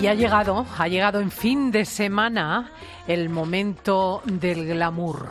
Y ha llegado en fin de semana el momento del glamour.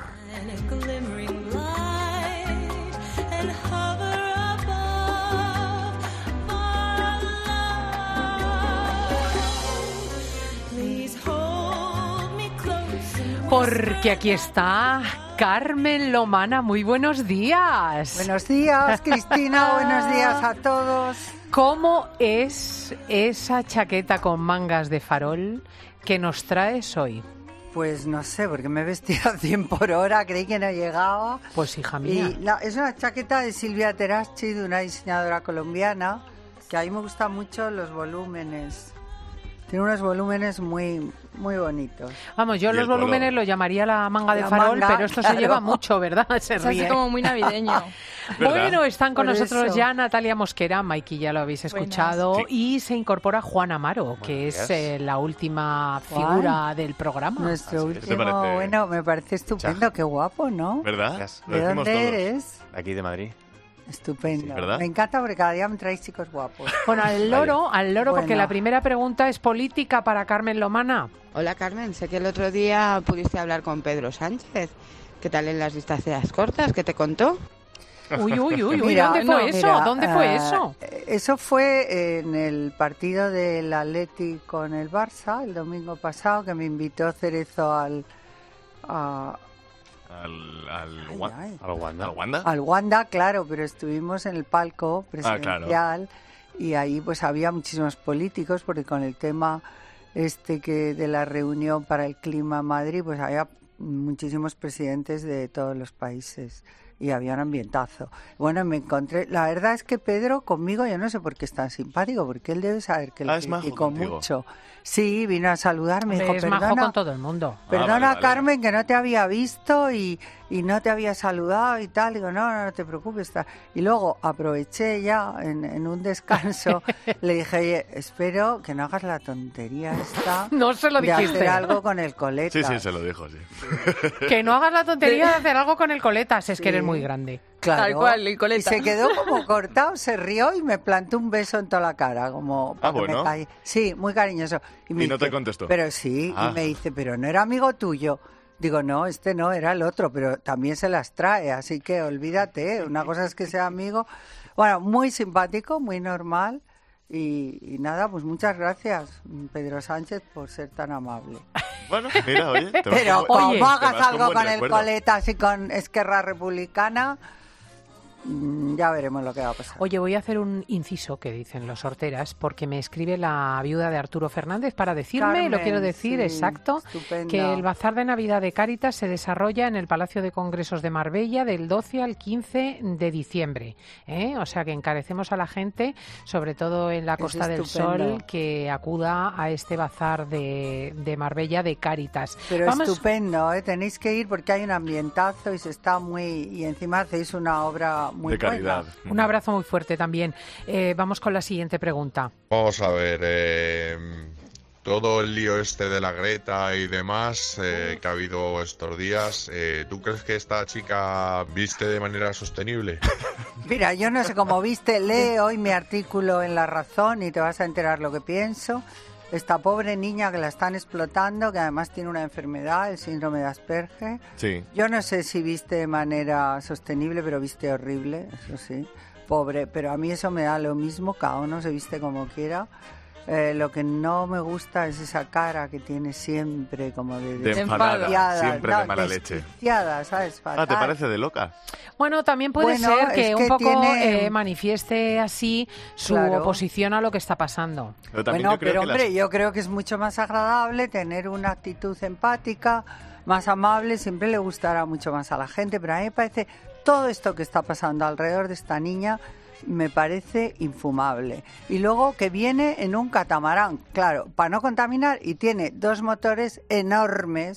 Porque aquí está Carmen Lomana. Muy buenos días. Buenos días, Cristina. Buenos días a todos. ¿Cómo es esa chaqueta con mangas de farol que nos traes hoy? Pues no sé, porque me he vestido a 100 por hora, creí que no llegaba. Pues hija mía. Es una chaqueta de Silvia Teraschi, de una diseñadora colombiana, que a mí me gustan mucho los volúmenes. Tiene unos volúmenes muy, muy bonitos. Vamos, yo los volúmenes lo llamaría la manga de farol, pero esto se lleva mucho, ¿verdad? Se ríe. Es como muy navideño. Bueno, están con Por nosotros eso. ya Natalia Mosquera, Maiki, ya lo habéis escuchado, Buenas. y se incorpora Juan Amaro, que es la última figura del programa. Nuestro Así es. último, ¿Te parece? bueno, me parece estupendo, qué guapo, ¿no? ¿Verdad? Lo ¿De decimos dónde todos. eres? Aquí de Madrid. Estupendo. Sí, ¿verdad? Me encanta porque cada día me traéis chicos guapos. Bueno, al loro, porque Bueno. la primera pregunta es política para Carmen Lomana. Hola Carmen, sé que el otro día pudiste hablar con Pedro Sánchez. ¿Qué tal en las distancias cortas? ¿Qué te contó? Uy, Mira, ¿dónde fue eso? Mira, ¿Dónde fue eso? Eso fue en el partido del Atleti con el Barça el domingo pasado, que me invitó Cerezo al ¿Al Wanda? Wanda, claro, pero estuvimos en el palco presidencial y ahí pues había muchísimos políticos, porque con el tema que de la reunión para el clima en Madrid, pues había muchísimos presidentes de todos los países y había un ambientazo. Bueno, me encontré, la verdad es que Pedro conmigo, yo no sé por qué es tan simpático, porque él debe saber que le es majo critico contigo. mucho. Sí, vino a saludarme, dijo, Es majo perdona, con todo el mundo. perdona vale. Carmen, que no te había visto y no te había saludado y tal. Digo, no te preocupes. Tal. Y luego aproveché ya en un descanso, le dije, oye, espero que no hagas la tontería esta No se lo de dijiste. hacer algo con el coleta. Sí, se lo dijo, sí. Que no hagas la tontería de hacer algo con el coletas, es que Sí. eres muy grande. Claro. Tal cual, el coleta. Y se quedó como cortado, se rió y me plantó un beso en toda la cara, como para que bueno. me calle. Sí, muy cariñoso. Me ¿Y no te dice, contestó? Pero sí, Ah. y me dice, pero no era amigo tuyo. Digo, no, este no, era el otro, pero también se las trae, así que olvídate, una cosa es que sea amigo. Bueno, muy simpático, muy normal. Y nada, pues muchas gracias, Pedro Sánchez, por ser tan amable. Bueno, mira, oye. te vas Pero con- Oye, como te hagas vas algo buen con el recuerdo. Coletas y con Esquerra Republicana, ya veremos lo que va a pasar. Oye, voy a hacer un inciso que dicen los horteras, porque me escribe la viuda de Arturo Fernández para decirme, Carmen, lo quiero decir sí, exacto, estupenda. que el Bazar de Navidad de Cáritas se desarrolla en el Palacio de Congresos de Marbella del 12 al 15 de diciembre. O sea que encarecemos a la gente, sobre todo en la Costa del estupendo. Sol, que acuda a este Bazar de Marbella de Cáritas. Pero Vamos- estupendo, tenéis que ir porque hay un ambientazo y se está y encima hacéis una obra muy De caridad. Un abrazo muy fuerte también. Vamos con la siguiente pregunta. Vamos a ver, todo el lío este de la Greta y demás que ha habido estos días, ¿tú crees que esta chica viste de manera sostenible? Mira, yo no sé cómo viste, lee hoy mi artículo en La Razón y te vas a enterar lo que pienso. Esta pobre niña que la están explotando, que además tiene una enfermedad, el síndrome de Asperger. Sí. Yo no sé si viste de manera sostenible, pero viste horrible, eso sí. Pobre, pero a mí eso me da lo mismo, cada uno se viste como quiera. Lo que no me gusta es esa cara que tiene siempre como De enfado. enfadada, siempre de mala leche. desquiciada, ¿sabes? Fatal. ¿te parece de loca? Bueno, también puede Bueno, ser que es un que poco tiene- manifieste así su Claro. oposición a lo que está pasando. Pero también Bueno, yo creo pero que hombre, yo creo que es mucho más agradable tener una actitud empática, más amable, siempre le gustará mucho más a la gente, pero a mí me parece todo esto que está pasando alrededor de esta niña me parece infumable. Y luego que viene en un catamarán, claro, para no contaminar, y tiene dos motores enormes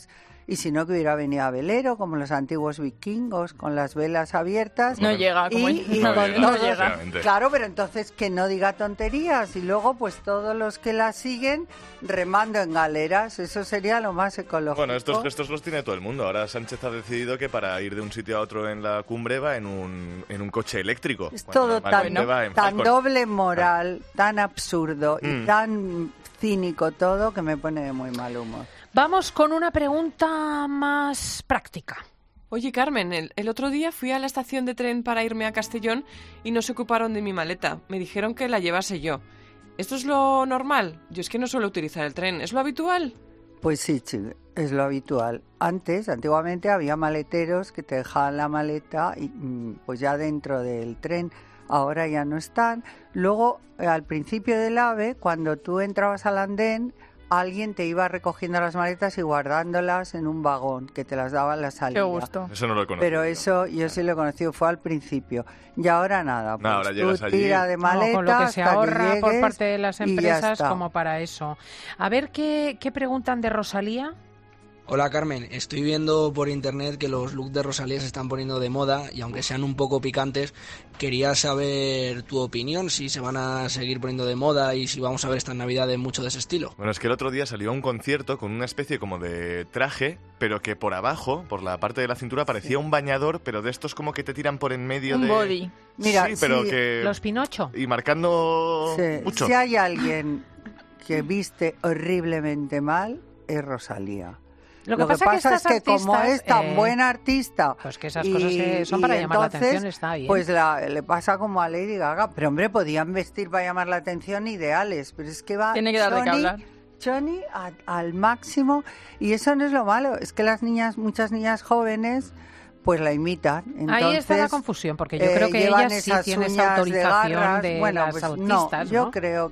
y si no que hubiera venido a velero, como los antiguos vikingos, con las velas abiertas. No llega, como no llega. Claro, pero entonces que no diga tonterías y luego pues todos los que la siguen remando en galeras, eso sería lo más ecológico. Bueno, estos gestos los tiene todo el mundo. Ahora Sánchez ha decidido que para ir de un sitio a otro en la cumbre va en un coche eléctrico. Es todo tan doble moral, tan absurdo y tan cínico todo que me pone de muy mal humor. Vamos con una pregunta más práctica. Oye, Carmen, el otro día fui a la estación de tren para irme a Castellón y no se ocuparon de mi maleta. Me dijeron que la llevase yo. ¿Esto es lo normal? Yo es que no suelo utilizar el tren. ¿Es lo habitual? Pues sí, es lo habitual. Antiguamente había maleteros que te dejaban la maleta y, pues ya dentro del tren. Ahora ya no están. Luego, al principio del AVE, cuando tú entrabas al andén, alguien te iba recogiendo las maletas y guardándolas en un vagón, que te las daba en la salida. Qué gusto. Eso no lo he conocido. Pero eso yo sí lo he conocido, fue al principio. Y ahora nada. Pues ahora llegas tú allí. tira de maleta con lo que se ahorra por parte de las empresas ya como para eso. A ver qué preguntan de Rosalía. Hola Carmen, estoy viendo por internet que los looks de Rosalía se están poniendo de moda y aunque sean un poco picantes, quería saber tu opinión, si se van a seguir poniendo de moda y si vamos a ver esta Navidad mucho de ese estilo. Bueno, es que el otro día salió a un concierto con una especie como de traje, pero que por abajo, por la parte de la cintura, parecía un bañador, pero de estos como que te tiran por en medio un body. Mira, sí, pero que... Los Pinocho. Y marcando mucho. Si hay alguien que viste horriblemente mal, es Rosalía. Lo que pasa es que como es tan buena artista, pues que esas cosas son para llamar la atención, está bien. Pues le pasa como a Lady Gaga, pero hombre, podían vestir para llamar la atención ideales, pero es que va tiene que dar de qué hablar. Johnny al máximo, y eso no es lo malo, es que muchas niñas jóvenes pues la imitan. Entonces, ahí está la confusión, porque yo creo que ella sí tiene esa autorización de las pues autistas, ¿no?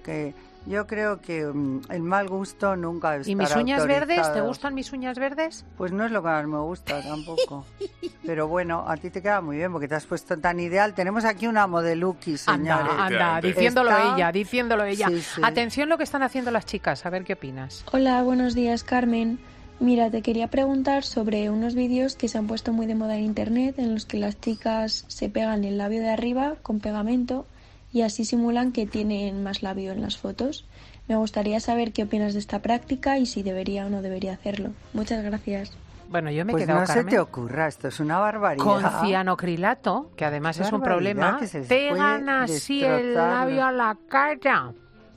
Yo creo que el mal gusto nunca debe estar ¿Y mis uñas autorizado. verdes? ¿Te gustan mis uñas verdes? Pues no es lo que más me gusta tampoco. Pero bueno, a ti te queda muy bien porque te has puesto tan ideal. Tenemos aquí una modeluki, señores. Anda, diciéndolo ella. Sí, sí. Atención lo que están haciendo las chicas, a ver qué opinas. Hola, buenos días, Carmen. Mira, te quería preguntar sobre unos vídeos que se han puesto muy de moda en internet en los que las chicas se pegan el labio de arriba con pegamento y así simulan que tienen más labio en las fotos. Me gustaría saber qué opinas de esta práctica y si debería o no debería hacerlo. Muchas gracias. Bueno, yo me he pues quedado, no Carmen, se te ocurra, esto es una barbaridad. Con cianocrilato, que además es un problema, pegan así el labio a la cara.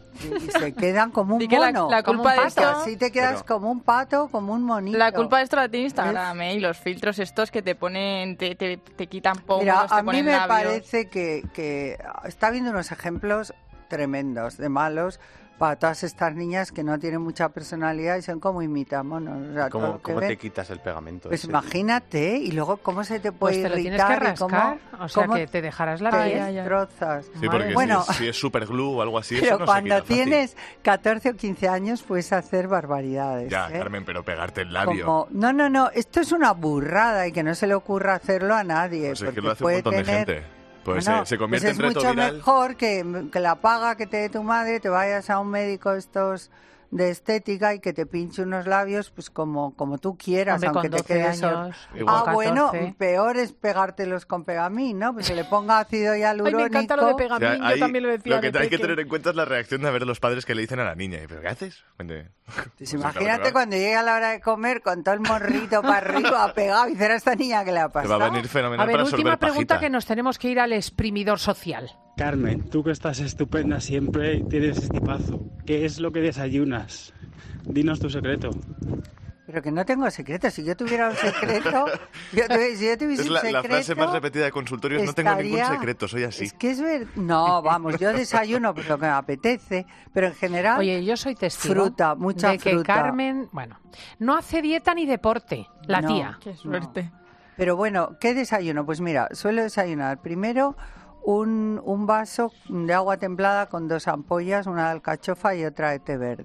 Y se quedan como un mono. La culpa de esto, así te quedas como un pato, como un monito. La culpa de esto la tiene Instagram, y los filtros estos que te ponen, te quitan pómulos, Mira, te a ponen mí me labios. parece que está viendo unos ejemplos tremendos de malos para todas estas niñas que no tienen mucha personalidad y son como imitamonos. O sea, ¿Cómo te quitas el pegamento? Pues imagínate, y luego cómo se te puede pues te irritar. Lo tienes que rascar, o sea que te dejarás la piel. Te destrozas. Sí, porque bueno, si es superglue o algo así, pero eso no cuando se quita tienes 14 o 15 años puedes hacer barbaridades. Ya, Carmen, pero pegarte el labio. No, esto es una burrada y que no se le ocurra hacerlo a nadie. Pues es que lo hace un montón de gente. Pues bueno, se convierte en reto viral. Es mucho mejor que la paga que te dé tu madre, te vayas a un médico estos de estética y que te pinche unos labios pues como tú quieras. Hombre, aunque con 12 te quedes años. Bueno, peor es pegártelos con pegamín, ¿no? Pues se le ponga ácido hialurónico. Ay, me encanta lo de pegamín, o sea, yo también lo decía. Lo que hay que tener en cuenta es la reacción de ver los padres que le dicen a la niña. ¿Pero qué haces? Pues imagínate cuando llegue a la hora de comer con todo el morrito para arriba pegado y dice a esta niña que le ha pasado. Te va a venir fenomenal. A ver, para última pregunta pajita. que nos tenemos que ir al exprimidor social. Carmen, tú que estás estupenda siempre, tienes este tipazo. ¿Qué es lo que desayunas? Dinos tu secreto. Pero que no tengo secreto. Si yo tuviera un secreto, si yo tuviese un secreto... La frase más repetida de consultorios, no tengo ningún secreto, soy así. Es que es verdad. No, vamos, yo desayuno pues lo que me apetece, pero en general... Oye, yo soy testigo mucha de que fruta. Carmen, bueno, no hace dieta ni deporte, la tía. Qué suerte. No. Pero bueno, ¿qué desayuno? Pues mira, suelo desayunar primero un vaso de agua templada con 2 ampollas, una de alcachofa y otra de té verde.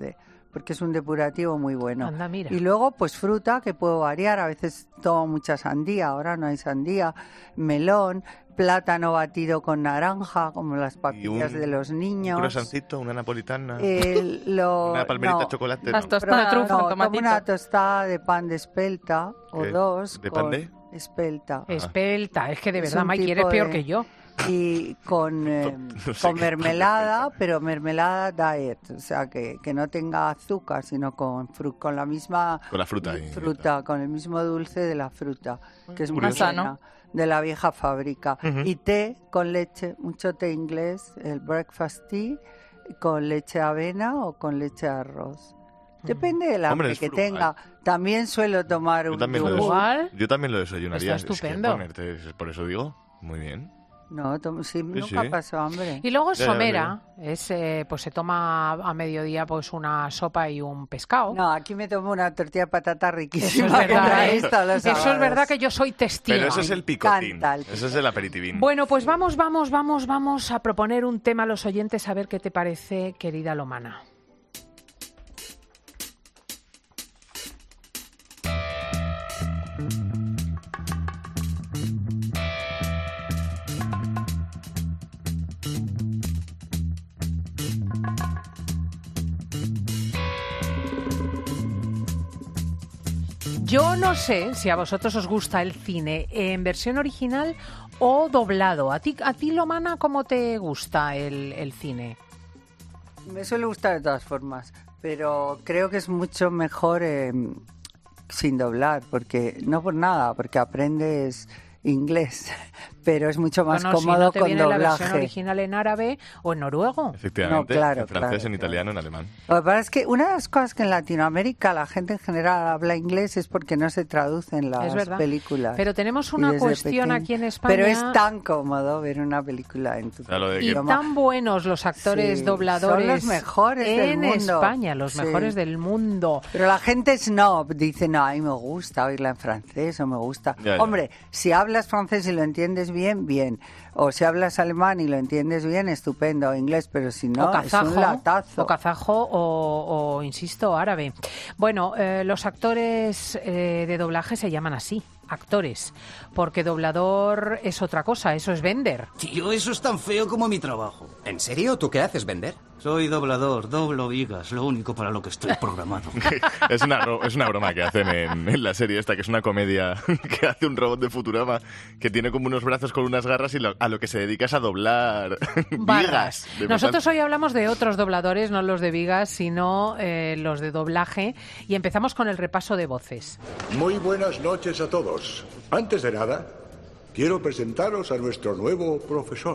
porque es un depurativo muy bueno. Anda, mira. Y luego, pues fruta, que puedo variar. A veces tomo mucha sandía, ahora no hay sandía. Melón, plátano batido con naranja, como las papillas de los niños. Un croissancito, una napolitana, una palmerita de chocolate. Las tostadas de trufa, tomatito. Como una tostada de pan de espelta o dos. ¿De pan de? Espelta. Espelta, es que de verdad, Mike, eres peor que yo. Y con mermelada, pero mermelada diet, o sea, que no tenga azúcar, sino con la misma... Con la fruta. Con el mismo dulce de la fruta, que es muy Más sano. buena, de la vieja fábrica. Y té con leche, mucho té inglés, el breakfast tea, con leche de avena o con leche de arroz. Depende del hambre que tenga. También suelo tomar un yogur. Yo también lo desayunaría. Está estupendo. Por eso digo, muy bien. No, nunca paso hambre. Y luego somera, pues se toma a mediodía pues una sopa y un pescado. No, aquí me tomo una tortilla de patata riquísima. Eso es verdad, eso es verdad que yo soy testigo. Pero eso es el picotín, eso es el aperitivín. Bueno, pues vamos a proponer un tema a los oyentes a ver qué te parece, querida Lomana. Yo no sé si a vosotros os gusta el cine en versión original o doblado. ¿A ti Lomana, cómo te gusta el cine? Me suele gustar de todas formas, pero creo que es mucho mejor sin doblar, porque no por nada, porque aprendes inglés, pero es mucho más cómodo si no te con viene doblaje. La versión original en árabe o en noruego. Efectivamente, no, claro, en francés, claro, en italiano, en alemán. Lo que pasa es que una de las cosas que en Latinoamérica la gente en general habla inglés es porque no se traducen las películas. Pero tenemos una cuestión aquí en España... Pero es tan cómodo ver una película en tu idioma. Y tan buenos los actores dobladores. Son los mejores del mundo. En España, los mejores del mundo. Pero la gente snob dice, no, a mí me gusta oírla en francés o me gusta... Hombre, si hablas francés y lo entiendes bien, bien. O si hablas alemán y lo entiendes bien, estupendo. Inglés, pero si no, kazajo, es un latazo. O kazajo o insisto, árabe. Bueno, los actores de doblaje se llaman así, actores, porque doblador es otra cosa, eso es vender. Tío, eso es tan feo como mi trabajo. ¿En serio? ¿Tú qué haces, vender? Soy doblador, doblo vigas, lo único para lo que estoy programado. Es una broma que hacen en la serie esta, que es una comedia que hace un robot de Futurama que tiene como unos brazos con unas garras y a lo que se dedica es a doblar vigas. Nosotros hoy hablamos de otros dobladores, no los de vigas, sino los de doblaje, y empezamos con el repaso de voces. Muy buenas noches a todos. Antes de nada, quiero presentaros a nuestro nuevo profesor,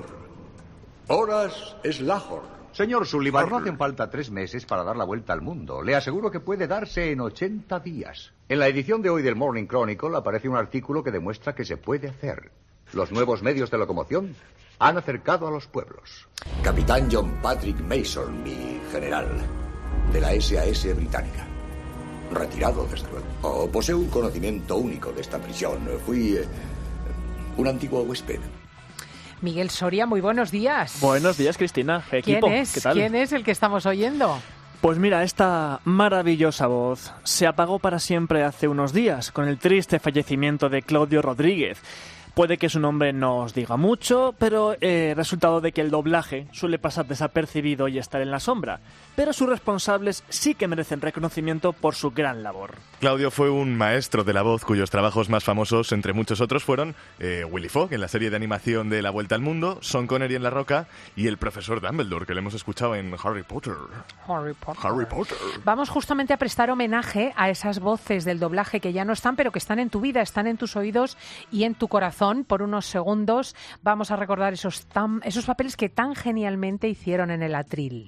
Horace Slahorn. Señor Sullivan, no hacen falta 3 meses para dar la vuelta al mundo. Le aseguro que puede darse en 80 días. En la edición de hoy del Morning Chronicle aparece un artículo que demuestra que se puede hacer. Los nuevos medios de locomoción han acercado a los pueblos. Capitán John Patrick Mason, mi general, de la SAS británica. Retirado, desde luego. Poseo un conocimiento único de esta prisión. Fui un antiguo huésped. Miguel Soria, muy buenos días. Buenos días, Cristina. Equipo, ¿Quién es? ¿Qué tal? ¿Quién es el que estamos oyendo? Pues mira, esta maravillosa voz se apagó para siempre hace unos días con el triste fallecimiento de Claudio Rodríguez. Puede que su nombre no os diga mucho, pero resultado de que el doblaje suele pasar desapercibido y estar en la sombra. Pero sus responsables sí que merecen reconocimiento por su gran labor. Claudio fue un maestro de la voz cuyos trabajos más famosos, entre muchos otros, fueron Willy Fogg en la serie de animación de La Vuelta al Mundo, Sean Connery en La Roca y el profesor Dumbledore, que le hemos escuchado en Harry Potter. Harry Potter. Vamos justamente a prestar homenaje a esas voces del doblaje que ya no están, pero que están en tu vida, están en tus oídos y en tu corazón. Por unos segundos vamos a recordar esos papeles que tan genialmente hicieron en el atril.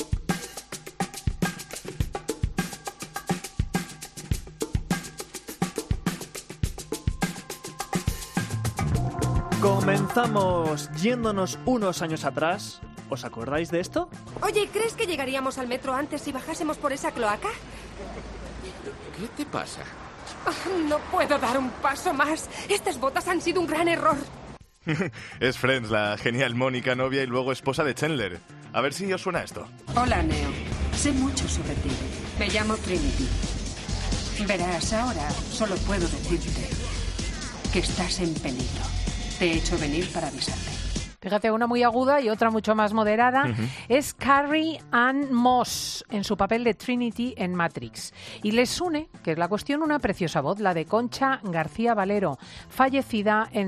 Comenzamos yéndonos unos años atrás. ¿Os acordáis de esto? Oye, ¿crees que llegaríamos al metro antes si bajásemos por esa cloaca? ¿Qué te pasa? No puedo dar un paso más. Estas botas han sido un gran error. Es Friends, la genial Mónica, novia y luego esposa de Chandler. A ver si os suena esto. Hola, Neo. Sé mucho sobre ti. Me llamo Trinity. Verás, ahora solo puedo decirte que estás en peligro. Te he hecho venir para avisarte. Fíjate, una muy aguda y otra mucho más moderada. Es Carrie Ann Moss en su papel de Trinity en Matrix. Y les une, que es la cuestión, una preciosa voz, la de Concha García Valero, fallecida en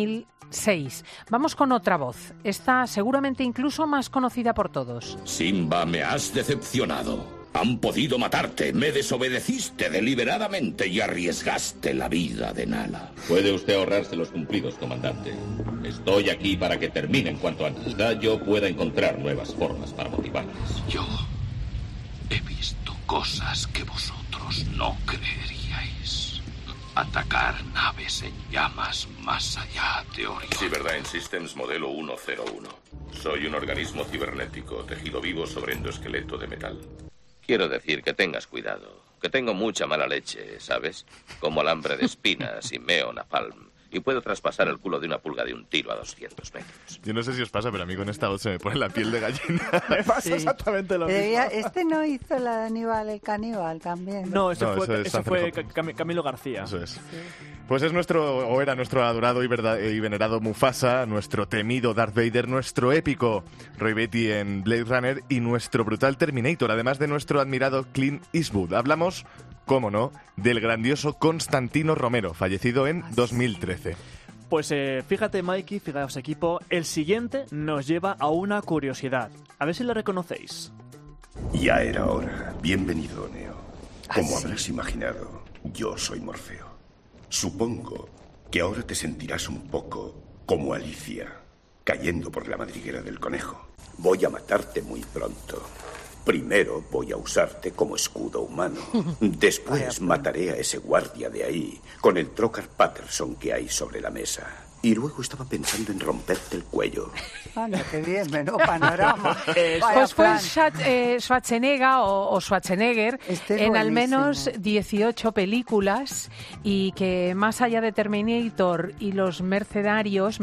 2006. Vamos con otra voz, esta seguramente incluso más conocida por todos. Simba, me has decepcionado. Han podido matarte, me desobedeciste deliberadamente y arriesgaste la vida de Nala. Puede usted ahorrarse los cumplidos, comandante. Estoy aquí para que terminen cuanto antes. Quizá yo pueda encontrar nuevas formas para motivarles. Yo he visto cosas que vosotros no creeríais. Atacar naves en llamas más allá de Orión. Cyberdyne Systems modelo 101. Soy un organismo cibernético, tejido vivo sobre endoesqueleto de metal. Quiero decir que tengas cuidado, que tengo mucha mala leche, ¿sabes? Como alambre de espinas y meo napalm. Y puedo traspasar el culo de una pulga de un tiro a 200 metros. Yo no sé si os pasa, pero a mí con esta voz se me pone la piel de gallina. Me pasa exactamente lo mismo. Este no hizo la de Aníbal el caníbal también. No, ese fue Camilo García. Eso es. Sí. Pues es era nuestro adorado y venerado Mufasa, nuestro temido Darth Vader, nuestro épico Roy Batty en Blade Runner y nuestro brutal Terminator, además de nuestro admirado Clint Eastwood. Hablamos, cómo no, del grandioso Constantino Romero, fallecido en 2013. Pues fíjate, Mikey, fijaos, equipo, el siguiente nos lleva a una curiosidad. A ver si lo reconocéis. Ya era hora. Bienvenido, Neo. Como habrás imaginado, yo soy Morfeo. Supongo que ahora te sentirás un poco como Alicia, cayendo por la madriguera del conejo. Voy a matarte muy pronto. Primero voy a usarte como escudo humano. Después mataré a ese guardia de ahí con el Trocar Patterson que hay sobre la mesa. Y luego estaba pensando en romperte el cuello. Anda, qué bien, menudo panorama. Pues fue Schwarzenegger o Schwarzenegger en al menos 18 películas y que más allá de Terminator y los mercenarios,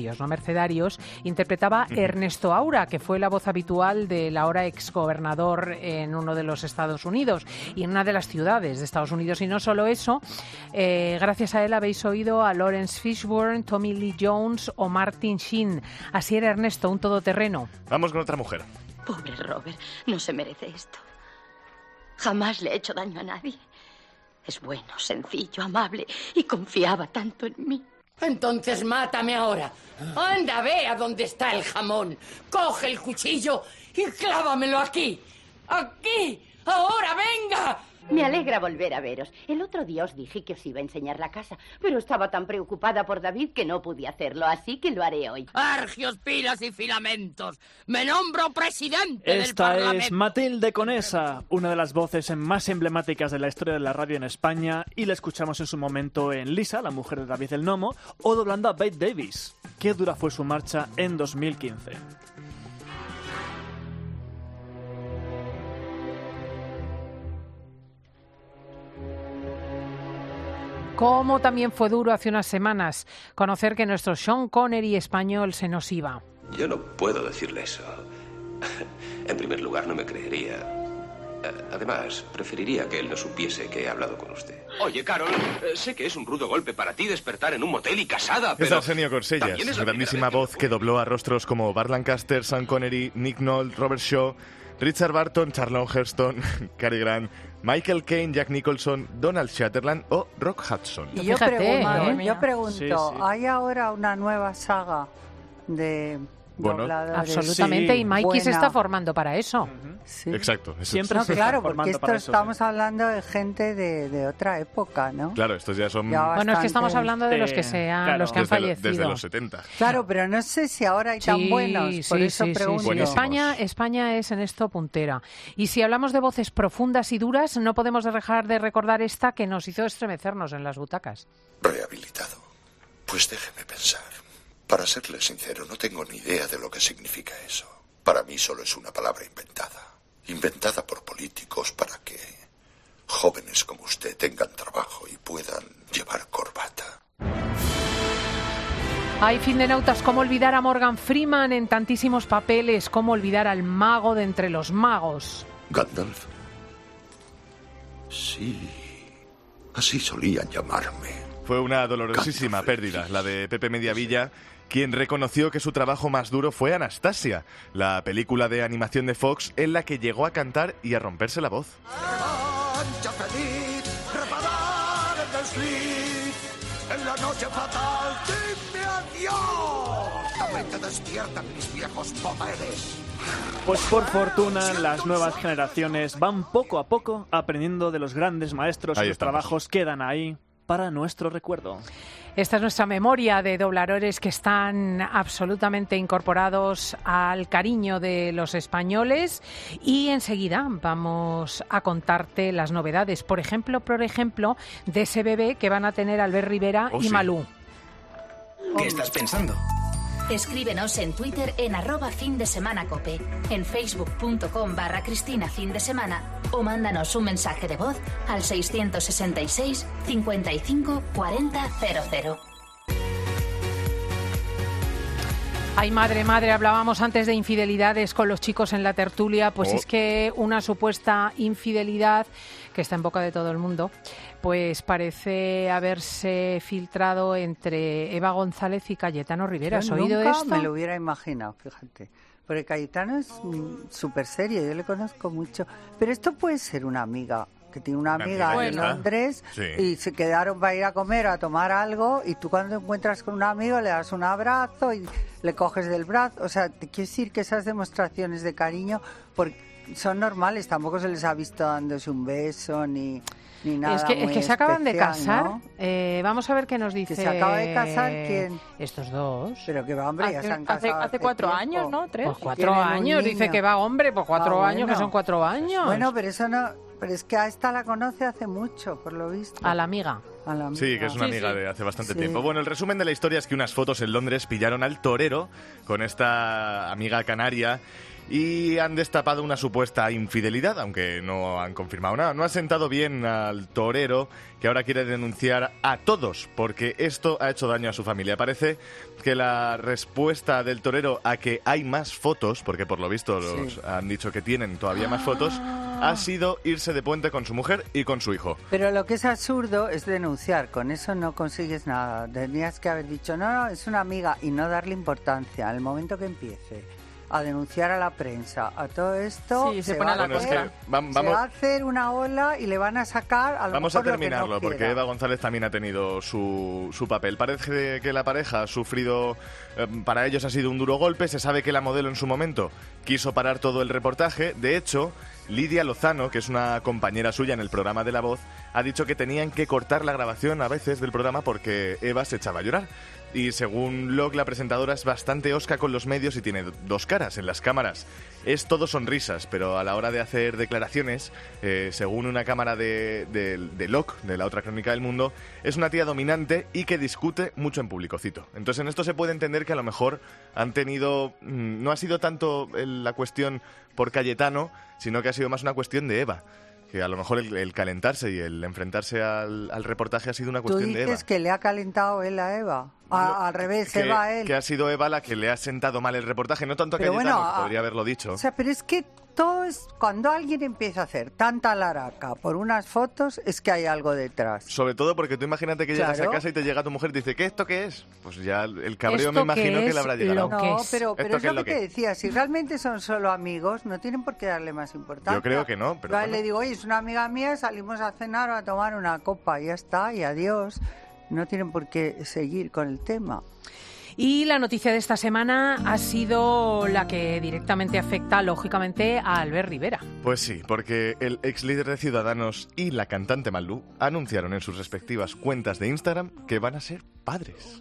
interpretaba Ernesto Aura, que fue la voz habitual del ahora exgobernador en uno de los Estados Unidos y en una de las ciudades de Estados Unidos. Y no solo eso, gracias a él habéis oído a Lawrence Fishburne, Tommy Lee Jones o Martin Sheen. Así era Ernesto, un todoterreno. Vamos con otra mujer. Pobre Robert, no se merece esto. Jamás le he hecho daño a nadie. Es bueno, sencillo, amable y confiaba tanto en mí. Entonces mátame ahora. Anda, ve a dónde está el jamón. Coge el cuchillo y clávamelo aquí. ¡Aquí! ¡Ahora, venga! Me alegra volver a veros. El otro día os dije que os iba a enseñar la casa, pero estaba tan preocupada por David que no pude hacerlo, así que lo haré hoy. ¡Argios, pilas y filamentos! ¡Me nombro presidente del Parlamento! Esta es Matilde Conesa, una de las voces más emblemáticas de la historia de la radio en España, y la escuchamos en su momento en Lisa, la mujer de David el Nomo, o doblando a Bette Davis. Qué dura fue su marcha en 2015. Como también fue duro hace unas semanas conocer que nuestro Sean Connery español se nos iba. Yo no puedo decirle eso. En primer lugar, no me creería. Además, preferiría que él no supiese que he hablado con usted. Oye, Carol, sé que es un rudo golpe para ti despertar en un motel y casada, pero... Es Arsenio Corsellas, grandísima voz que dobló a rostros como Burt Lancaster, Sean Connery, Nick Nolte, Robert Shaw, Richard Barton, Charlton Heston, Cary Grant, Michael Caine, Jack Nicholson, Donald Sutherland o Rock Hudson. Y yo pregunto, sí. ¿Hay ahora una nueva saga de dobladores? Absolutamente, sí. Y Mikey se está formando para eso. Sí. Exacto. Siempre se está formando para eso. Estamos hablando de gente de otra época, ¿no? Claro, estos ya son... Bueno, es que estamos hablando de los que los que han fallecido. Desde los 70. Claro, pero no sé si ahora hay tan buenos, por eso pregunto. España es en esto puntera. Y si hablamos de voces profundas y duras, no podemos dejar de recordar esta que nos hizo estremecernos en las butacas. Rehabilitado. Pues déjeme pensar. Para serle sincero, no tengo ni idea de lo que significa eso. Para mí solo es una palabra inventada. Inventada por políticos para que jóvenes como usted tengan trabajo y puedan llevar corbata. Ay, Findenautas, ¿cómo olvidar a Morgan Freeman en tantísimos papeles? ¿Cómo olvidar al mago de entre los magos? Gandalf. Sí, así solían llamarme. Fue una dolorosísima pérdida, la de Pepe Mediavilla, quien reconoció que su trabajo más duro fue Anastasia, la película de animación de Fox en la que llegó a cantar y a romperse la voz. Revancha feliz, reparar el desliz, en la noche fatal, dime adiós. También te despiertan mis viejos poderes. Pues por fortuna, las nuevas generaciones van poco a poco aprendiendo de los grandes maestros y los trabajos quedan ahí para nuestro recuerdo. Esta es nuestra memoria de dobladores que están absolutamente incorporados al cariño de los españoles y enseguida vamos a contarte las novedades, por ejemplo, de ese bebé que van a tener Albert Rivera y Malú. ¿Qué estás pensando? Escríbenos en Twitter en @findesemanacope, en facebook.com/CristinaFindesemana o mándanos un mensaje de voz al 666 55 40 00. Ay, madre, hablábamos antes de infidelidades con los chicos en la tertulia, pues es que una supuesta infidelidad que está en boca de todo el mundo, pues parece haberse filtrado entre Eva González y Cayetano Rivera. ¿Has oído esto? Nunca me lo hubiera imaginado, fíjate. Porque Cayetano es súper serio, yo le conozco mucho. Pero esto puede ser una amiga, que tiene una amiga en Londres y se quedaron para ir a comer o a tomar algo y tú cuando te encuentras con un amigo le das un abrazo y le coges del brazo. O sea, te quiero decir que esas demostraciones de cariño son normales, tampoco se les ha visto dándose un beso ni nada. Es que se acaban de casar, ¿no? Vamos a ver qué nos dice. ¿Que se acaba de casar quién? Estos dos. Pero que va, hombre, ya se han casado hace 4 años, ¿no? 3. Pues 4 años, dice que va, hombre, pues 4 años, que son 4 años. Bueno, pero eso no... Pero es que a esta la conoce hace mucho, por lo visto. A la amiga. Sí, que es una amiga de hace bastante tiempo. Bueno, el resumen de la historia es que unas fotos en Londres pillaron al torero con esta amiga canaria y han destapado una supuesta infidelidad, aunque no han confirmado nada. No ha sentado bien al torero, que ahora quiere denunciar a todos, porque esto ha hecho daño a su familia. Parece que la respuesta del torero a que hay más fotos, porque por lo visto los han dicho que tienen todavía más fotos, ha sido irse de puente con su mujer y con su hijo. Pero lo que es absurdo es denunciar, con eso no consigues nada. Tendrías que haber dicho, no, es una amiga, y no darle importancia al momento que empiece a denunciar a la prensa, a todo esto, se pone a la se va a hacer una ola y le van a sacar a lo Vamos mejor a terminarlo, lo que no porque Eva González también ha tenido su papel. Parece que la pareja ha sufrido, para ellos ha sido un duro golpe. Se sabe que la modelo en su momento quiso parar todo el reportaje. De hecho, Lidia Lozano, que es una compañera suya en el programa de La Voz, ha dicho que tenían que cortar la grabación a veces del programa porque Eva se echaba a llorar. Y según Locke, la presentadora es bastante hosca con los medios y tiene dos caras en las cámaras. Es todo sonrisas, pero a la hora de hacer declaraciones, según una cámara de Locke, de la otra crónica del mundo, es una tía dominante y que discute mucho en público, cito. Entonces en esto se puede entender que a lo mejor han tenido... No ha sido tanto la cuestión por Cayetano, sino que ha sido más una cuestión de Eva. Que a lo mejor el calentarse y el enfrentarse al reportaje ha sido una cuestión de Eva. ¿Tú dices que le ha calentado él a Eva? Al revés, Eva a él. Que ha sido Eva la que le ha sentado mal el reportaje, no tanto a Cayetano, que podría haberlo dicho. O sea, pero es que todo es... Cuando alguien empieza a hacer tanta laraca por unas fotos, es que hay algo detrás. Sobre todo porque tú imagínate que llegas a casa y te llega tu mujer y te dice, ¿qué esto qué es? Pues ya el cabreo me imagino que le habrá llegado. No, pero es lo que te decía, si realmente son solo amigos, no tienen por qué darle más importancia. Yo creo que no, pero yo le digo, oye, es una amiga mía, salimos a cenar o a tomar una copa, y ya está, y adiós. No tienen por qué seguir con el tema. Y la noticia de esta semana ha sido la que directamente afecta, lógicamente, a Albert Rivera. Pues sí, porque el ex líder de Ciudadanos y la cantante Malú anunciaron en sus respectivas cuentas de Instagram que van a ser padres.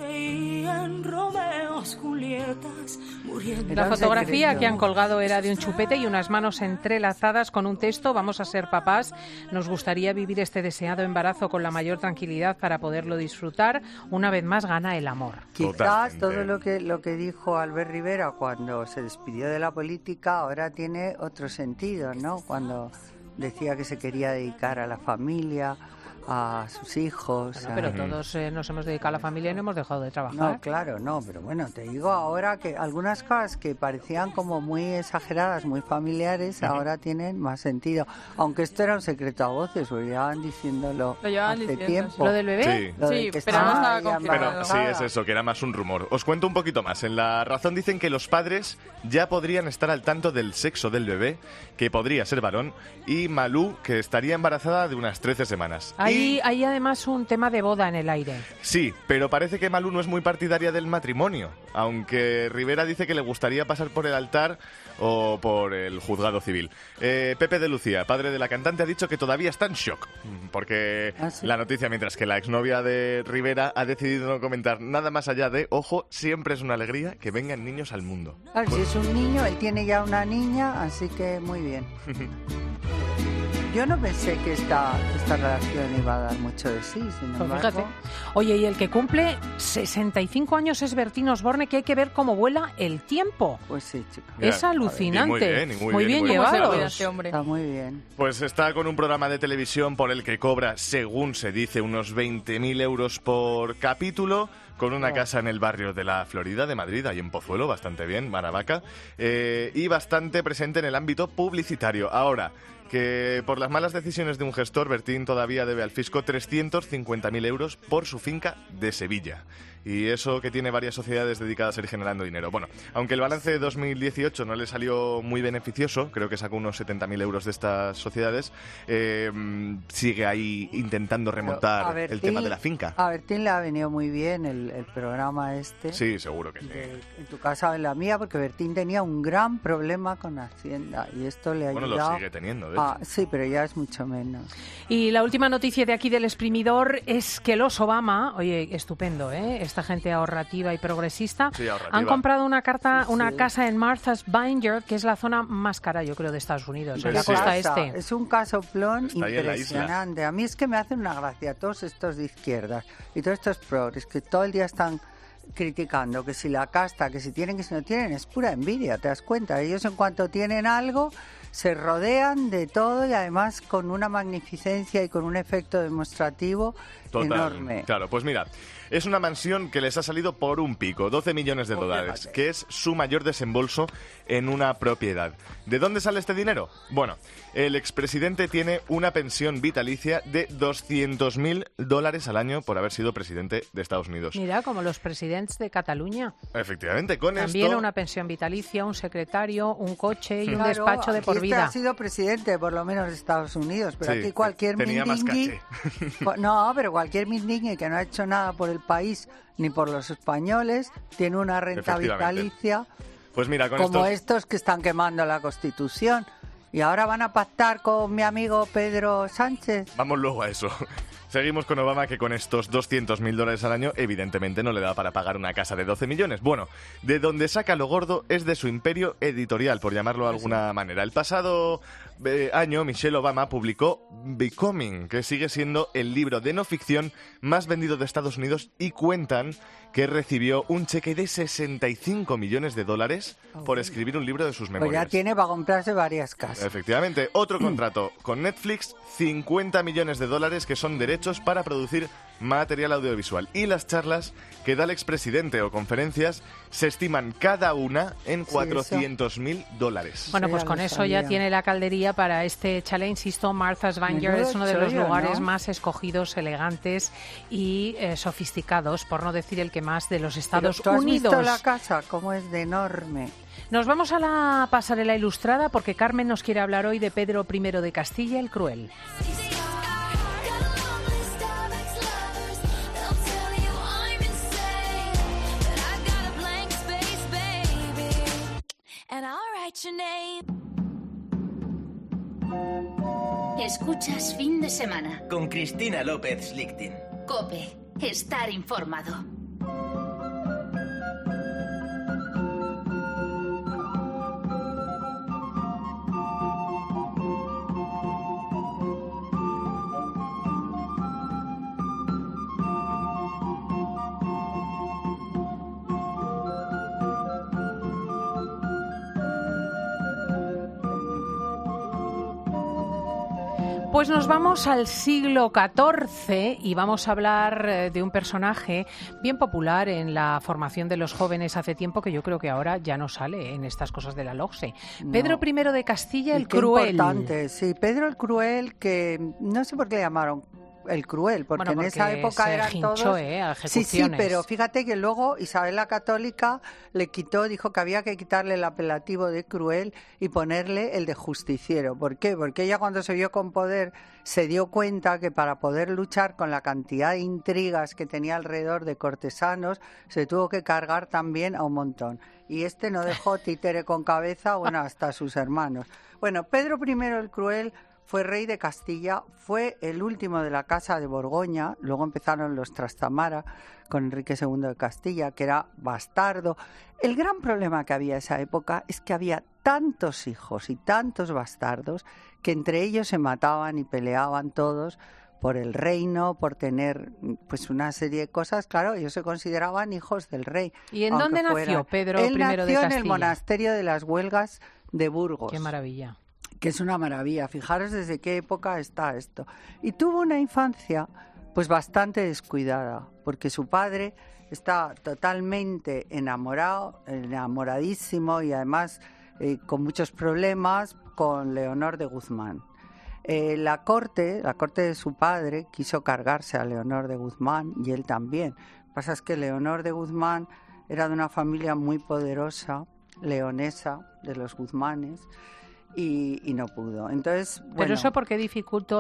La fotografía que han colgado era de un chupete y unas manos entrelazadas con un texto: vamos a ser papás, nos gustaría vivir este deseado embarazo con la mayor tranquilidad para poderlo disfrutar. Una vez más gana el amor. Quizás todo lo que dijo Albert Rivera cuando se despidió de la política ahora tiene otro sentido, ¿no? Cuando decía que se quería dedicar a la familia, a sus hijos. Bueno, pero todos nos hemos dedicado a la familia y no hemos dejado de trabajar. No, claro, no, pero bueno, te digo ahora que algunas cosas que parecían como muy exageradas, muy familiares, ahora tienen más sentido. Aunque esto era un secreto a voces, lo llevaban diciéndolo hace tiempo. ¿Lo del bebé? Sí, pero no estaba confirmado. Pero sí, es eso, que era más un rumor. Os cuento un poquito más. En La Razón dicen que los padres ya podrían estar al tanto del sexo del bebé, que podría ser varón, y Malú, que estaría embarazada de unas 13 semanas. Hay además un tema de boda en el aire. Sí, pero parece que Malú no es muy partidaria del matrimonio, aunque Rivera dice que le gustaría pasar por el altar o por el juzgado civil. Pepe de Lucía, padre de la cantante, ha dicho que todavía está en shock, porque la noticia, mientras que la exnovia de Rivera ha decidido no comentar nada más allá de, ojo, siempre es una alegría que vengan niños al mundo. Claro, si es un niño, él tiene ya una niña, así que muy bien. Yo no pensé que esta relación iba a dar mucho de sí, sin embargo. Fíjate. Oye, y el que cumple 65 años es Bertín Osborne, que hay que ver cómo vuela el tiempo. Pues sí, chica. Es alucinante. Muy bien llevado. Está muy bien. Pues está con un programa de televisión por el que cobra, según se dice, unos 20.000 euros por capítulo, con una casa en el barrio de la Florida de Madrid, ahí en Pozuelo, bastante bien, Maravaca, y bastante presente en el ámbito publicitario. Ahora, que por las malas decisiones de un gestor, Bertín todavía debe al fisco 350.000 euros por su finca de Sevilla. Y eso que tiene varias sociedades dedicadas a ir generando dinero. Bueno, aunque el balance de 2018 no le salió muy beneficioso, creo que sacó unos 70.000 euros de estas sociedades, sigue ahí intentando remontar el tema de la finca. A Bertín le ha venido muy bien el programa este. Sí, seguro que sí. En tu casa o en la mía, porque Bertín tenía un gran problema con Hacienda y esto le ha ayudado. Bueno, lo sigue teniendo, de hecho. Sí, pero ya es mucho menos. Y la última noticia de aquí del exprimidor es que los Obama, oye, estupendo, esta gente ahorrativa y progresista, han comprado una casa en Martha's Vineyard, que es la zona más cara, yo creo, de Estados Unidos, en la costa este. Es un casoplón impresionante. A mí es que me hacen una gracia todos estos de izquierdas y todos estos progres que todo el día están criticando que si la casta, que si tienen, que si no tienen, es pura envidia, ¿te das cuenta? Ellos en cuanto tienen algo se rodean de todo y además con una magnificencia y con un efecto demostrativo enorme. Claro, pues mira, es una mansión que les ha salido por un pico, 12 millones de dólares, que es su mayor desembolso en una propiedad. ¿De dónde sale este dinero? Bueno, el expresidente tiene una pensión vitalicia de $200.000 al año por haber sido presidente de Estados Unidos. Mira, como los presidentes de Cataluña. Efectivamente, con también esto... una pensión vitalicia, un secretario, un coche y un despacho de por vida. Ha sido presidente, por lo menos, de Estados Unidos, pero aquí cualquier mindingui... No, pero cualquier mindingui que no ha hecho nada por el país ni por los españoles tiene una renta vitalicia. Pues mira, con como estos que están quemando la Constitución. Y ahora van a pactar con mi amigo Pedro Sánchez. Vamos luego a eso. Seguimos con Obama, que con estos $200.000 al año evidentemente no le da para pagar una casa de 12 millones. Bueno, de donde saca lo gordo es de su imperio editorial, por llamarlo de alguna manera. El pasado año Michelle Obama publicó Becoming, que sigue siendo el libro de no ficción más vendido de Estados Unidos, y cuentan que recibió un cheque de $65 millones por escribir un libro de sus memorias. Pues ya tiene para comprarse varias casas. Efectivamente, otro contrato con Netflix, $50 millones que son derechos para producir material audiovisual. Y las charlas que da el expresidente o conferencias se estiman cada una en $400.000. Bueno, pues con eso ya tiene la caldería para este chalet. Insisto, Martha's Vineyard es uno de los lugares más escogidos, elegantes y sofisticados, por no decir el que más, de los Estados Unidos. Unidos. ¿Tú has visto la casa? ¿Cómo es de enorme? Nos vamos a la pasarela ilustrada porque Carmen nos quiere hablar hoy de Pedro I de Castilla el Cruel. Escuchas Fin de Semana con Cristina López Slichting. COPE. Estar informado. Pues nos vamos al siglo XIV y vamos a hablar de un personaje bien popular en la formación de los jóvenes hace tiempo, que yo creo que ahora ya no sale en estas cosas de la LOGSE. No. Pedro I de Castilla el Cruel. Importante, sí, Pedro el Cruel, que no sé por qué le llamaron el Cruel, porque en esa época eran todos... Sí, pero fíjate que luego Isabel la Católica le quitó, dijo que había que quitarle el apelativo de Cruel y ponerle el de Justiciero. ¿Por qué? Porque ella, cuando se vio con poder, se dio cuenta que para poder luchar con la cantidad de intrigas que tenía alrededor de cortesanos, se tuvo que cargar también a un montón. Y no dejó títere con cabeza, bueno, hasta sus hermanos. Bueno, Pedro I el Cruel fue rey de Castilla, fue el último de la Casa de Borgoña, luego empezaron los Trastamara con Enrique II de Castilla, que era bastardo. El gran problema que había en esa época es que había tantos hijos y tantos bastardos que entre ellos se mataban y peleaban todos por el reino, por tener pues una serie de cosas. Claro, ellos se consideraban hijos del rey. ¿Y en dónde nació Pedro I de Castilla? Él nació en el monasterio de las Huelgas de Burgos. ¡Qué maravilla! Que es una maravilla. Fijaros desde qué época está esto. Y tuvo una infancia pues bastante descuidada, porque su padre está totalmente enamoradísimo y además con muchos problemas con Leonor de Guzmán. La corte de su padre quiso cargarse a Leonor de Guzmán y él también. Lo que pasa es que Leonor de Guzmán era de una familia muy poderosa, leonesa, de los Guzmanes, y no pudo. Entonces, bueno, ¿pero eso por qué dificultó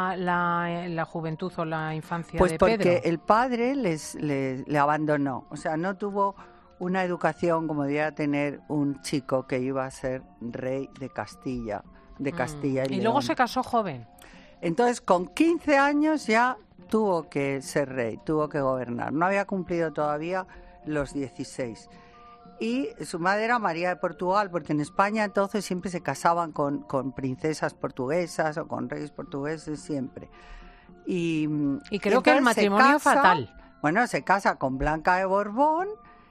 la juventud o la infancia de Pedro? Pues porque el padre le abandonó. O sea, no tuvo una educación como debía tener un chico que iba a ser rey de Castilla y León. Y luego se casó joven. Entonces, con 15 años ya tuvo que ser rey, tuvo que gobernar. No había cumplido todavía los 16. Y su madre era María de Portugal, porque en España entonces siempre se casaban con princesas portuguesas o con reyes portugueses, siempre. Y creo que el matrimonio fatal. Bueno, se casa con Blanca de Borbón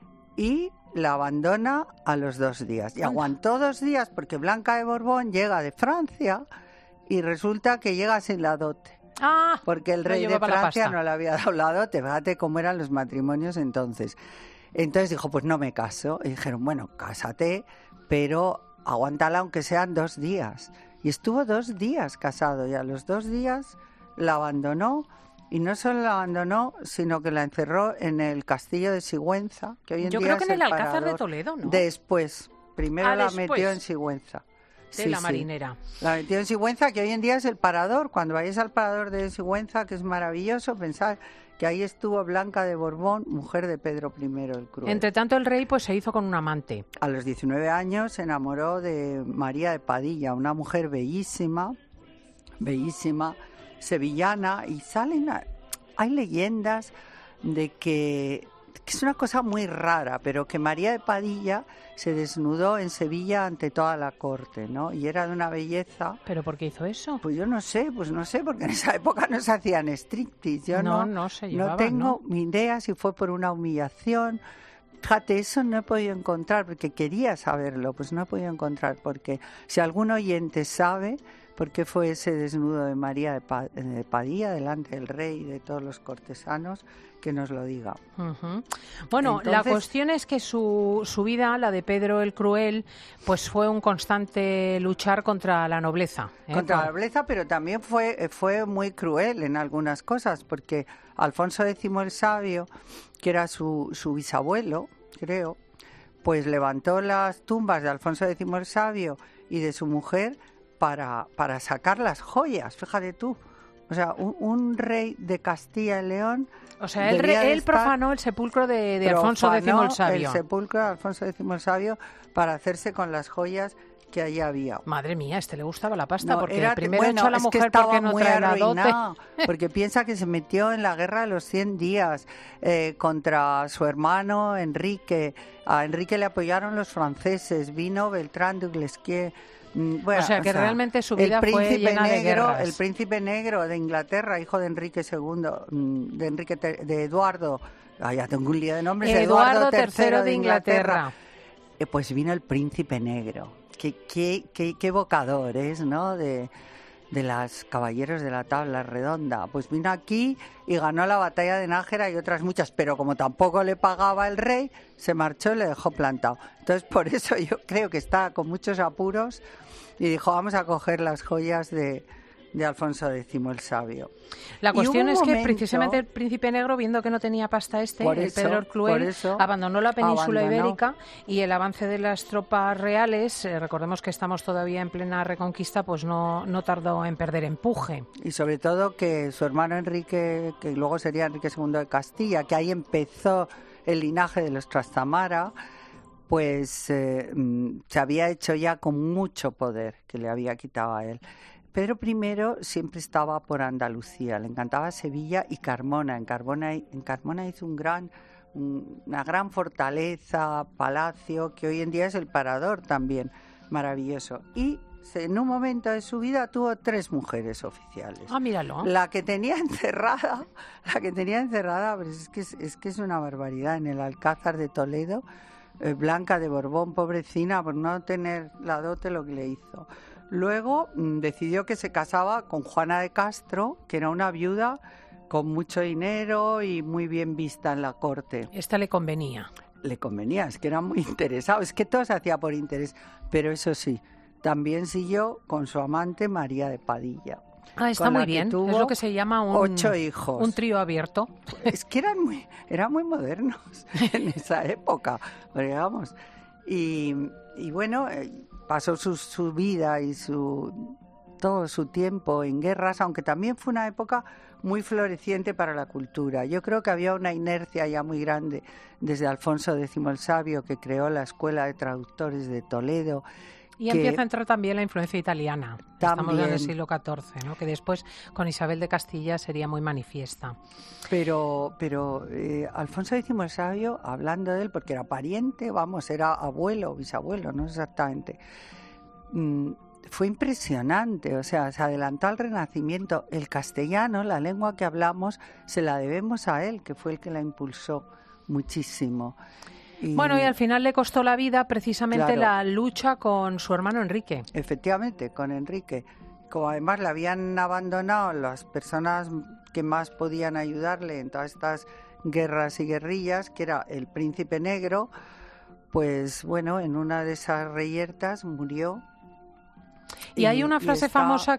y la abandona a los 2 días. Y aguantó 2 días porque Blanca de Borbón llega de Francia y resulta que llega sin la dote. Porque el rey de Francia no le había dado la dote. Fíjate cómo eran los matrimonios entonces. Entonces dijo, pues no me caso. Y dijeron, bueno, cásate, pero aguántala aunque sean 2 días. Y estuvo 2 días casado y a los 2 días la abandonó. Y no solo la abandonó, sino que la encerró en el castillo de Sigüenza, que hoy en día creo que es en el Alcázar de Toledo, ¿no? Después. Primero la metió en Sigüenza. De la marinera. La metió en Sigüenza, que hoy en día es el parador. Cuando vayáis al parador de Sigüenza, que es maravilloso, pensad que ahí estuvo Blanca de Borbón, mujer de Pedro I el Cruel. Entre tanto, el rey pues se hizo con un amante. A los 19 años se enamoró de María de Padilla, una mujer bellísima, sevillana, y hay leyendas de que es una cosa muy rara, pero que María de Padilla se desnudó en Sevilla ante toda la corte, ¿no? Y era de una belleza. ¿Pero por qué hizo eso? Pues yo no sé, porque en esa época no se hacían striptease. Yo no se llevaban, no tengo ni idea si fue por una humillación. Fíjate, eso no he podido encontrar, porque quería saberlo, pues no he podido encontrar, porque si algún oyente sabe por qué fue ese desnudo de María de Padilla delante del rey y de todos los cortesanos, que nos lo diga. Bueno, entonces, la cuestión es que su vida, la de Pedro el Cruel, pues fue un constante luchar contra la nobleza. Contra la nobleza, pero también fue muy cruel en algunas cosas, porque Alfonso X el Sabio, que era su bisabuelo, creo, pues levantó las tumbas de Alfonso X el Sabio y de su mujer para sacar las joyas, fíjate tú. O sea, un rey de Castilla y León... O sea, él profanó el sepulcro de Alfonso X el Sabio. El sepulcro de Alfonso X el Sabio para hacerse con las joyas que allí había. Madre mía, le gustaba la pasta, porque primero echó a la mujer porque no trae la dote. Porque piensa que se metió en la guerra de los 100 días contra su hermano Enrique. A Enrique le apoyaron los franceses, vino Beltrán de Glesquier. Bueno, o sea, que realmente su vida fue llena de guerras. El príncipe negro de Inglaterra, hijo de Enrique II, de Eduardo, ya tengo un lío de nombres, Eduardo III de Inglaterra. Pues vino el príncipe negro. Qué evocador es, ¿no? las caballeros de la tabla redonda. Pues vino aquí y ganó la batalla de Nájera y otras muchas, pero como tampoco le pagaba el rey, se marchó y le dejó plantado. Entonces, por eso yo creo que está con muchos apuros y dijo, vamos a coger las joyas de Alfonso X el Sabio. La cuestión es que precisamente el príncipe negro, viendo que no tenía pasta Pedro el Cruel, abandonó la península ibérica, y el avance de las tropas reales, recordemos que estamos todavía en plena reconquista, pues no tardó en perder empuje. Y sobre todo que su hermano Enrique, que luego sería Enrique II de Castilla, que ahí empezó el linaje de los Trastamara, pues se había hecho ya con mucho poder que le había quitado a él. Pedro I siempre estaba por Andalucía, le encantaba Sevilla y Carmona. En Carmona hizo una gran fortaleza, palacio, que hoy en día es el Parador también, maravilloso. Y en un momento de su vida tuvo 3 mujeres oficiales. Ah, míralo. La que tenía encerrada, pues es que es una barbaridad, en el Alcázar de Toledo, Blanca de Borbón, pobrecina, por no tener la dote lo que le hizo. Luego decidió que se casaba con Juana de Castro, que era una viuda con mucho dinero y muy bien vista en la corte. Esta le convenía. Le convenía, es que era muy interesado, es que todo se hacía por interés. Pero eso sí, también siguió con su amante María de Padilla. Ah, está muy bien, es lo que se llama 8 hijos. Un trío abierto. Es que eran muy modernos en esa época, digamos. Y bueno, pasó su vida y todo su tiempo en guerras, aunque también fue una época muy floreciente para la cultura. Yo creo que había una inercia ya muy grande desde Alfonso X el Sabio, que creó la Escuela de Traductores de Toledo. Y empieza a entrar también la influencia italiana. Estamos en el siglo XIV, ¿no? Que después con Isabel de Castilla sería muy manifiesta. Pero Alfonso X el Sabio, hablando de él, porque era pariente, era abuelo o bisabuelo, no exactamente, fue impresionante, o sea, se adelantó al Renacimiento. El castellano, la lengua que hablamos, se la debemos a él, que fue el que la impulsó muchísimo. Bueno, y al final le costó la vida precisamente la lucha con su hermano Enrique. Efectivamente, con Enrique. Como además le habían abandonado las personas que más podían ayudarle en todas estas guerras y guerrillas, que era el príncipe negro, pues bueno, en una de esas reyertas murió. Y hay una frase famosa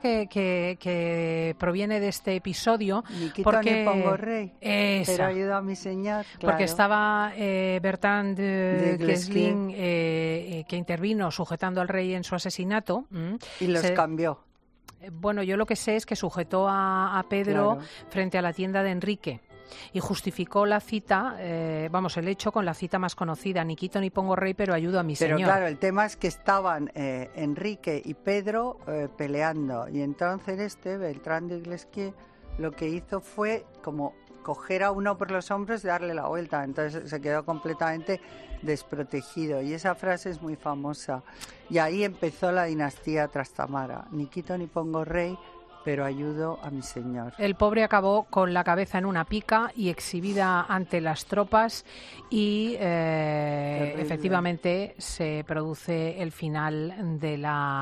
que proviene de este episodio. Ni quito ni pongo rey, pero ayuda a mi señor. Claro. Porque estaba Bertrand de Guesclin, que intervino sujetando al rey en su asesinato. Y los cambió. Bueno, yo lo que sé es que sujetó a Pedro frente a la tienda de Enrique. Y justificó la cita, el hecho con la cita más conocida: ni quito ni pongo rey, pero ayudo a mi señor. Pero claro, el tema es que estaban Enrique y Pedro peleando, y entonces Beltrán de Guesclin, lo que hizo fue como coger a uno por los hombros y darle la vuelta, entonces se quedó completamente desprotegido, y esa frase es muy famosa, y ahí empezó la dinastía Trastamara: ni quito ni pongo rey, pero ayudo a mi señor. El pobre acabó con la cabeza en una pica y exhibida ante las tropas, y efectivamente se produce el final de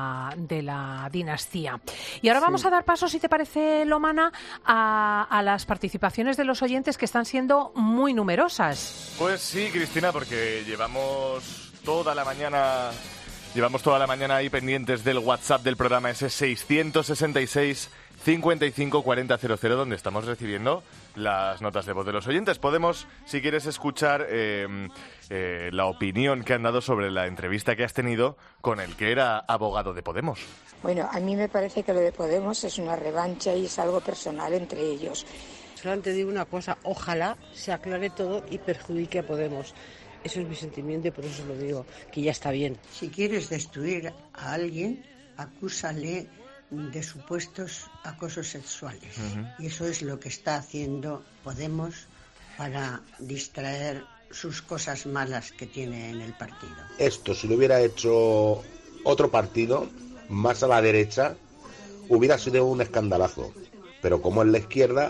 la dinastía. Y ahora vamos a dar paso, si te parece, Lomana, a las participaciones de los oyentes, que están siendo muy numerosas. Pues sí, Cristina, porque llevamos toda la mañana ahí pendientes del WhatsApp del programa, ese 666 55 40 00, donde estamos recibiendo las notas de voz de los oyentes. Podemos, si quieres, escuchar la opinión que han dado sobre la entrevista que has tenido con el que era abogado de Podemos. Bueno, a mí me parece que lo de Podemos es una revancha y es algo personal entre ellos. Solamente digo una cosa: ojalá se aclare todo y perjudique a Podemos. Eso es mi sentimiento y por eso lo digo, que ya está bien. Si quieres destruir a alguien, acúsale de supuestos acosos sexuales. Y eso es lo que está haciendo Podemos para distraer sus cosas malas que tiene en el partido. Esto, si lo hubiera hecho otro partido, más a la derecha, hubiera sido un escandalazo. Pero como es la izquierda,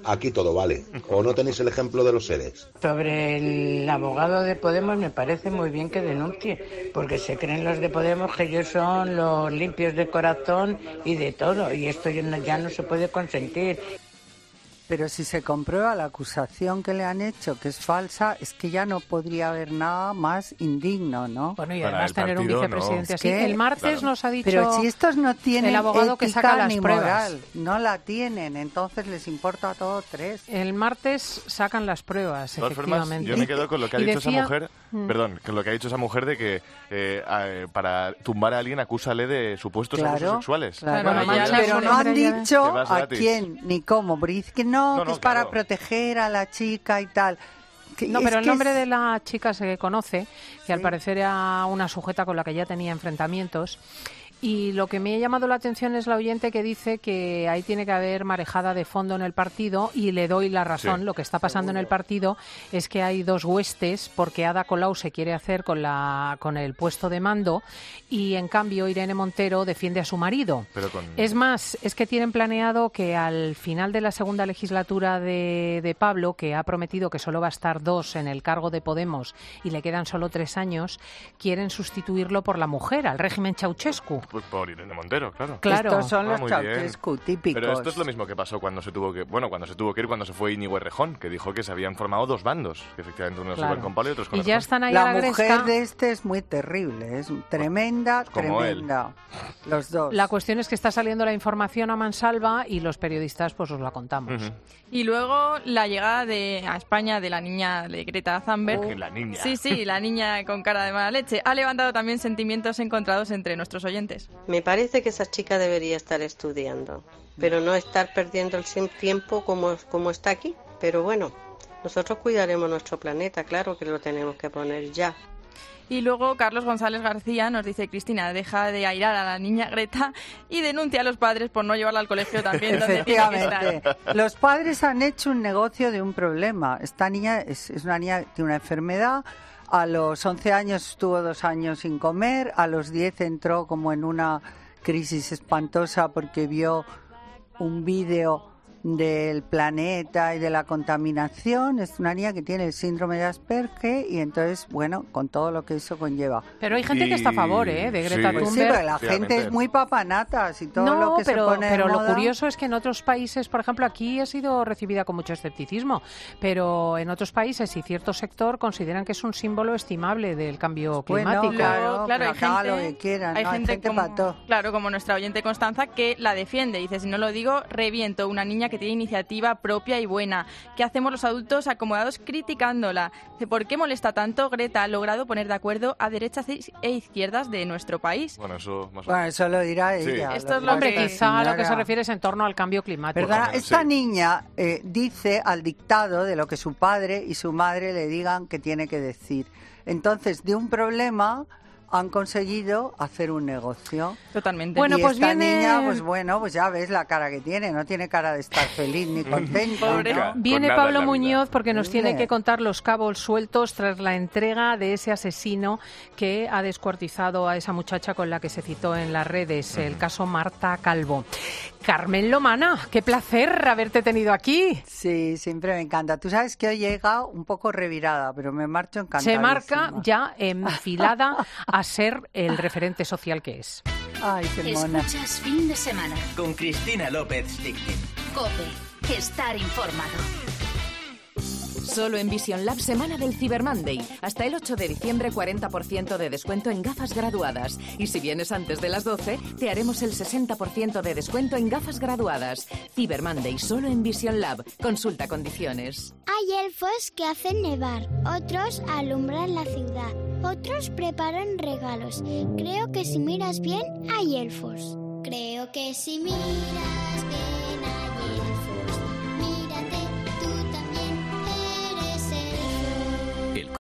aquí todo vale. ¿O no tenéis el ejemplo de los seres? Sobre el abogado de Podemos me parece muy bien que denuncie, porque se creen los de Podemos que ellos son los limpios de corazón y de todo, y esto ya no se puede consentir. Pero si se comprueba la acusación que le han hecho, que es falsa, es que ya no podría haber nada más indigno, ¿no? Bueno, y además tener un vicepresidente así. El martes nos ha dicho pero si estos no tienen el abogado que saca las pruebas. Moral, no la tienen, entonces les importa a todos tres. El martes sacan las pruebas, efectivamente. Formas, yo me quedo con lo que ha dicho esa mujer, con lo que ha dicho esa mujer de que para tumbar a alguien acúsale de supuestos abusos sexuales. Claro, pero no han dicho a quién ni cómo, porque dice que no, que es para proteger a la chica y tal. No, pero el nombre de la chica se conoce, que al parecer era una sujeta con la que ya tenía enfrentamientos. Y lo que me ha llamado la atención es la oyente que dice que ahí tiene que haber marejada de fondo en el partido, y le doy la razón. Sí. Lo que está pasando en el partido es que hay dos huestes, porque Ada Colau se quiere hacer con el puesto de mando, y en cambio Irene Montero defiende a su marido. Es más, es que tienen planeado que al final de la segunda legislatura de Pablo, que ha prometido que solo va a estar 2 en el cargo de Podemos y le quedan solo 3 años, quieren sustituirlo por la mujer, al régimen Ceausescu. Pues por Irene Montero, claro. Estos son los Ceausescu típicos. Pero esto es lo mismo que pasó cuando se tuvo que ir, cuando se fue Íñigo Errejón, que dijo que se habían formado 2 bandos, que efectivamente unos iban con Pablo y otros con Errejón. Ya están ahí la a la mujer gresca. de este es muy terrible, es tremenda. Los dos. La cuestión es que está saliendo la información a mansalva y los periodistas pues os la contamos. Y luego la llegada a España de la niña de Greta Thunberg. La niña. Sí, la niña con cara de mala leche. Ha levantado también sentimientos encontrados entre nuestros oyentes. Me parece que esa chica debería estar estudiando, pero no estar perdiendo el tiempo como está aquí. Pero bueno, nosotros cuidaremos nuestro planeta, claro que lo tenemos que poner ya. Y luego Carlos González García nos dice: Cristina, deja de airar a la niña Greta y denuncia a los padres por no llevarla al colegio también donde tiene que estar. Los padres han hecho un negocio de un problema. Esta niña es una niña que tiene una enfermedad. A los 11 años estuvo 2 años sin comer, a los 10 entró como en una crisis espantosa porque vio un vídeo del planeta y de la contaminación. Es una niña que tiene el síndrome de Asperger y entonces, bueno, con todo lo que eso conlleva. Pero hay gente que está a favor, de Greta Thunberg. Sí, pero la gente es muy papanatas y todo lo que se pone pero de moda. Lo curioso es que en otros países, por ejemplo, aquí ha sido recibida con mucho escepticismo, pero en otros países y cierto sector consideran que es un símbolo estimable del cambio climático. Claro, hay gente, lo que quieran, hay gente como nuestra oyente Constanza que la defiende. Dice: si no lo digo, reviento. Una niña que tiene iniciativa propia y buena. ¿Qué hacemos los adultos acomodados criticándola? ¿Por qué molesta tanto? Greta ha logrado poner de acuerdo a derechas e izquierdas de nuestro país. Bueno, eso lo dirá ella. Sí. Esto es lo que quizá a lo que se refiere es en torno al cambio climático. ¿Verdad? Esta niña dice al dictado de lo que su padre y su madre le digan que tiene que decir. Entonces, de un problema han conseguido hacer un negocio. Totalmente. Bueno, y pues esta viene... niña, pues ya ves la cara que tiene, no tiene cara de estar feliz ni contenta. ¿No? Viene Pablo Muñoz porque nos tiene que contar los cabos sueltos tras la entrega de ese asesino que ha descuartizado a esa muchacha con la que se citó en las redes, el caso Marta Calvo. Carmen Lomana, qué placer haberte tenido aquí. Sí, siempre me encanta. Tú sabes que hoy he llegado un poco revirada, pero me marcho encantadísima. Se marca ya enfilada a ser el referente social que es. Ay, qué mona. Escuchas Fin de Semana con Cristina López Lichtin. COPE. Estar informado. Solo en Vision Lab, semana del Cyber Monday. Hasta el 8 de diciembre, 40% de descuento en gafas graduadas. Y si vienes antes de las 12, te haremos el 60% de descuento en gafas graduadas. Cyber Monday, solo en Vision Lab. Consulta condiciones. Hay elfos que hacen nevar, otros alumbran la ciudad, otros preparan regalos. Creo que si miras bien, hay elfos. Creo que si miras bien, hay